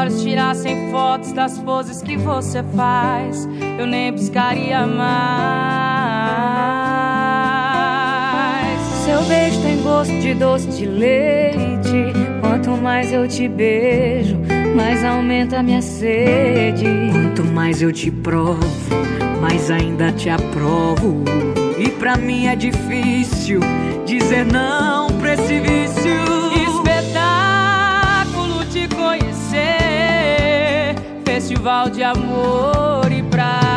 olhos tirassem fotos das poses que você faz, eu nem piscaria mais. Seu beijo tem gosto de doce de leite. Quanto mais eu te beijo, mais aumenta a minha sede. Quanto mais eu te provo, mais ainda te aprovo. E pra mim é difícil dizer não pra esse vício. Espetáculo te conhecer, festival de amor e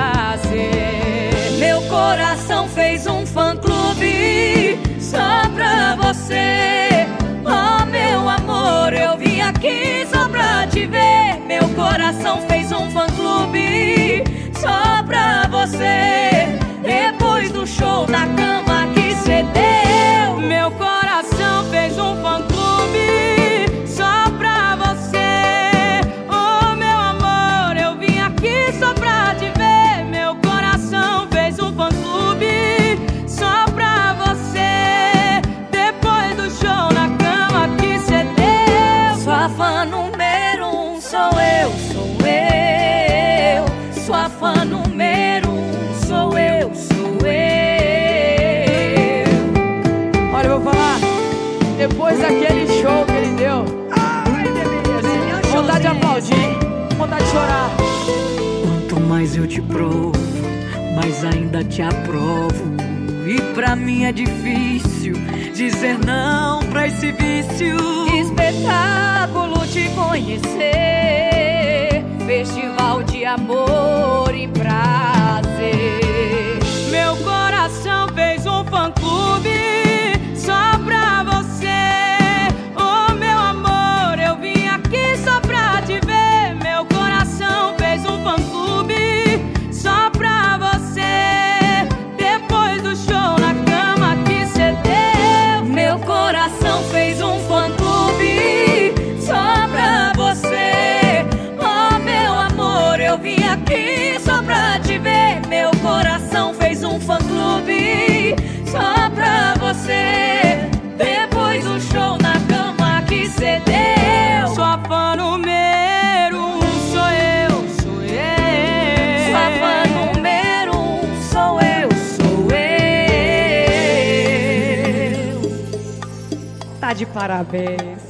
prazer. Meu coração fez um fã-clube só pra você. Oh, meu amor, eu vim aqui só pra te ver. Meu coração fez um fã-clube só pra você. Depois do show na cama que cê deu, meu coração fez um fã-clube só pra você. Oh, meu amor, eu vim aqui só pra te ver. Meu coração fez um fã-clube só pra você. Depois do show na cama que cê deu. Sua fã número 1 sou eu, sou eu. Sua fã número 1 sou eu, sou eu. Olha, eu vou falar, depois daquele show que ele deu, vontade de aplaudir, vontade de chorar. Quanto mais eu te provo, mais ainda te aprovo. E pra mim é difícil dizer não pra esse vício. Espetáculo te conhecer, festival de amor e prazer. Meu coração fez um fã-clube só pra você. Oh, meu amor, eu vim aqui só pra te ver. Meu coração fez um fã-clube só pra você. Depois do show na cama que cê deu, meu coração fez um fã-clube só pra você. Oh, meu amor, eu vim aqui só pra te ver. Meu coração fez um fã-clube só pra você. Depois do show na cama que cê deu, sua fã número 1 sou eu, sou eu. sua fã número 1 sou eu, sou eu. Tá de parabéns.